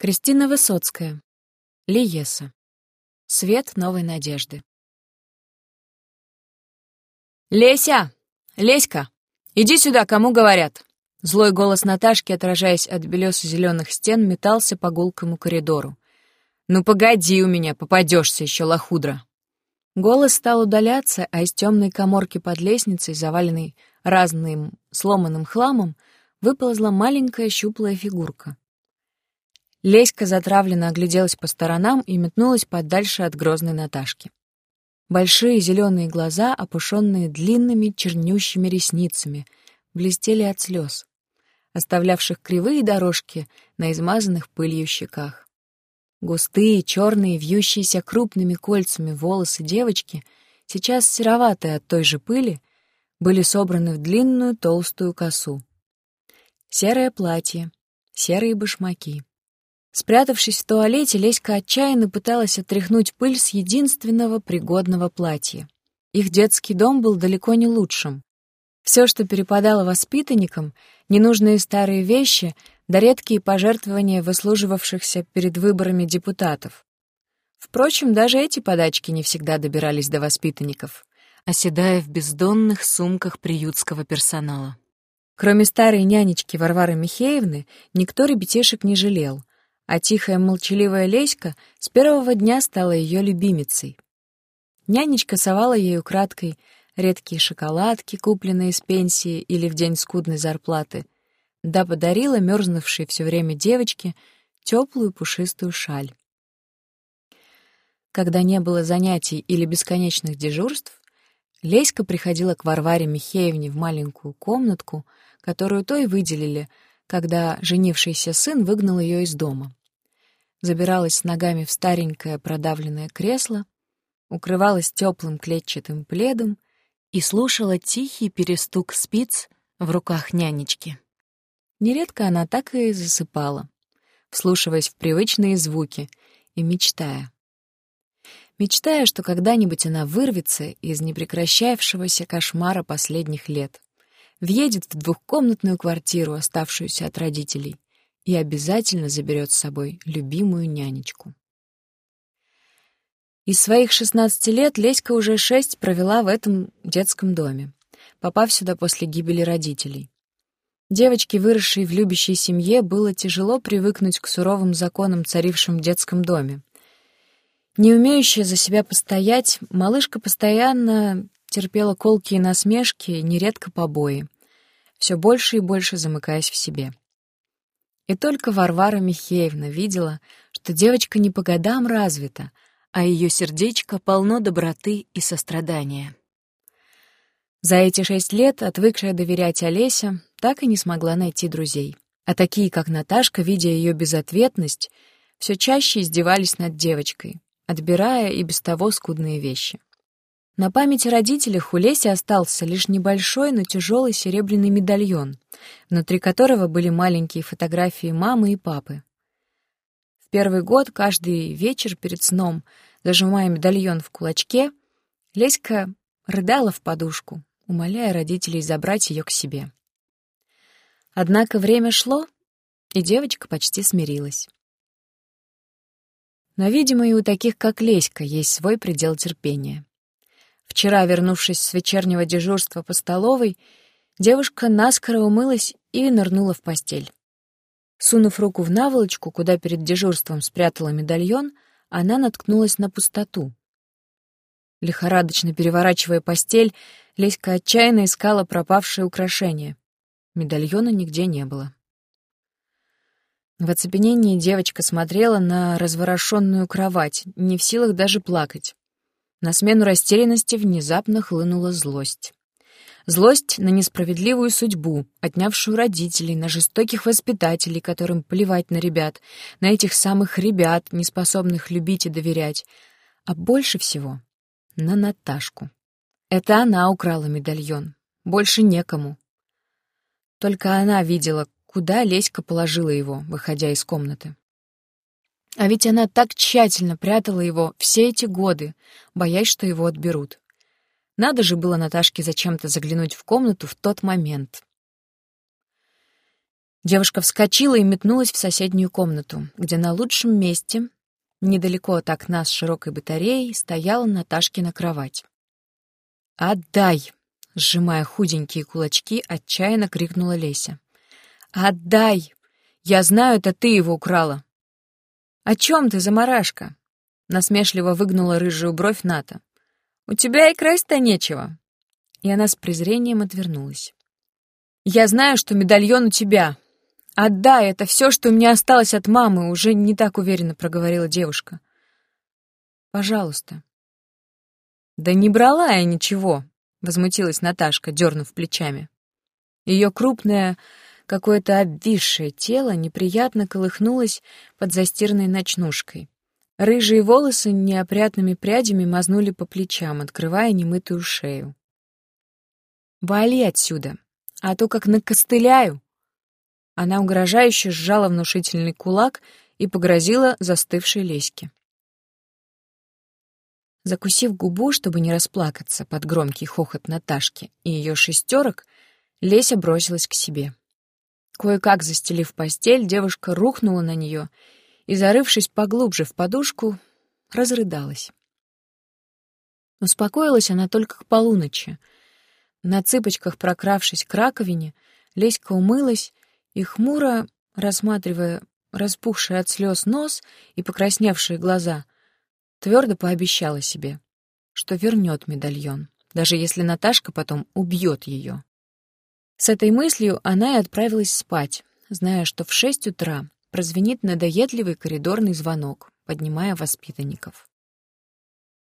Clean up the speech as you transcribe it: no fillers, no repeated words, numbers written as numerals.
Кристина Высоцкая. Лиеса. Свет новой надежды. «Леся! Леська! Иди сюда, кому говорят!» Злой голос Наташки, отражаясь от белёсо-зелёных стен, метался по гулкому коридору. «Ну погоди у меня, попадёшься ещё, лохудра!» Голос стал удаляться, а из тёмной каморки под лестницей, заваленной разным сломанным хламом, выползла маленькая щуплая фигурка. Леська затравленно огляделась по сторонам и метнулась подальше от грозной Наташки. Большие зеленые глаза, опушенные длинными чернющими ресницами, блестели от слез, оставлявших кривые дорожки на измазанных пылью щеках. Густые, черные, вьющиеся крупными кольцами волосы девочки, сейчас сероватые от той же пыли, были собраны в длинную толстую косу. Серое платье, серые башмаки. Спрятавшись в туалете, Леська отчаянно пыталась отряхнуть пыль с единственного пригодного платья. Их детский дом был далеко не лучшим. Все, что перепадало воспитанникам, ненужные старые вещи, да редкие пожертвования выслуживавшихся перед выборами депутатов. Впрочем, даже эти подачки не всегда добирались до воспитанников, оседая в бездонных сумках приютского персонала. Кроме старой нянечки Варвары Михеевны, никто ребятишек не жалел, а тихая молчаливая Леська с первого дня стала ее любимицей. Нянечка совала ей украдкой редкие шоколадки, купленные с пенсии или в день скудной зарплаты, да подарила мерзнувшей все время девочке теплую пушистую шаль. Когда не было занятий или бесконечных дежурств, Леська приходила к Варваре Михеевне в маленькую комнатку, которую той выделили, когда женившийся сын выгнал ее из дома. Забиралась с ногами в старенькое продавленное кресло, укрывалась теплым клетчатым пледом и слушала тихий перестук спиц в руках нянечки. Нередко она так и засыпала, вслушиваясь в привычные звуки и мечтая. Мечтая, что когда-нибудь она вырвется из непрекращавшегося кошмара последних лет, въедет в двухкомнатную квартиру, оставшуюся от родителей, и обязательно заберет с собой любимую нянечку. Из своих 16 лет Леська уже 6 провела в этом детском доме, попав сюда после гибели родителей. Девочке, выросшей в любящей семье, было тяжело привыкнуть к суровым законам, царившим в детском доме. Не умеющая за себя постоять, малышка постоянно терпела колкие насмешки, нередко побои, все больше и больше замыкаясь в себе. И только Варвара Михеевна видела, что девочка не по годам развита, а ее сердечко полно доброты и сострадания. За эти 6 лет, отвыкшая доверять Олеся, так и не смогла найти друзей. А такие, как Наташка, видя ее безответность, все чаще издевались над девочкой, отбирая и без того скудные вещи. На память о родителях у Леси остался лишь небольшой, но тяжелый серебряный медальон, внутри которого были маленькие фотографии мамы и папы. В первый год, каждый вечер перед сном, зажимая медальон в кулачке, Леська рыдала в подушку, умоляя родителей забрать ее к себе. Однако время шло, и девочка почти смирилась. Но, видимо, и у таких, как Леська, есть свой предел терпения. Вчера, вернувшись с вечернего дежурства по столовой, девушка наскоро умылась и нырнула в постель. Сунув руку в наволочку, куда перед дежурством спрятала медальон, она наткнулась на пустоту. Лихорадочно переворачивая постель, Леська отчаянно искала пропавшее украшение. Медальона нигде не было. В оцепенении девочка смотрела на разворошенную кровать, не в силах даже плакать. На смену растерянности внезапно хлынула злость. Злость на несправедливую судьбу, отнявшую родителей, на жестоких воспитателей, которым плевать на ребят, на этих самых ребят, неспособных любить и доверять, а больше всего на Наташку. Это она украла медальон, больше некому. Только она видела, куда Леська положила его, выходя из комнаты. А ведь она так тщательно прятала его все эти годы, боясь, что его отберут. Надо же было Наташке зачем-то заглянуть в комнату в тот момент. Девушка вскочила и метнулась в соседнюю комнату, где на лучшем месте, недалеко от окна с широкой батареей, стояла Наташкина кровать. «Отдай!» — сжимая худенькие кулачки, отчаянно крикнула Леся. «Отдай! Я знаю, это ты его украла!» «О чем ты, замарашка?» — насмешливо выгнула рыжую бровь Ната. «У тебя и красть-то нечего!» И она с презрением отвернулась. «Я знаю, что медальон у тебя. Отдай, это все, что у меня осталось от мамы», — уже не так уверенно проговорила девушка. «Пожалуйста». «Да не брала я ничего», — возмутилась Наташка, дернув плечами. Ее крупное, какое-то обвисшее тело неприятно колыхнулось под застиранной ночнушкой. Рыжие волосы неопрятными прядями мазнули по плечам, открывая немытую шею. «Вали отсюда, а то как накостыляю!» Она угрожающе сжала внушительный кулак и погрозила застывшей Леське. Закусив губу, чтобы не расплакаться под громкий хохот Наташки и ее шестерок, Леся бросилась к себе. Кое-как застелив постель, девушка рухнула на нее и, зарывшись поглубже в подушку, разрыдалась. Успокоилась она только к полуночи. На цыпочках, прокравшись к раковине, Леська умылась и, хмуро рассматривая распухший от слез нос и покрасневшие глаза, твердо пообещала себе, что вернет медальон, даже если Наташка потом убьет ее. С этой мыслью она и отправилась спать, зная, что в 6 утра прозвенит надоедливый коридорный звонок, поднимая воспитанников.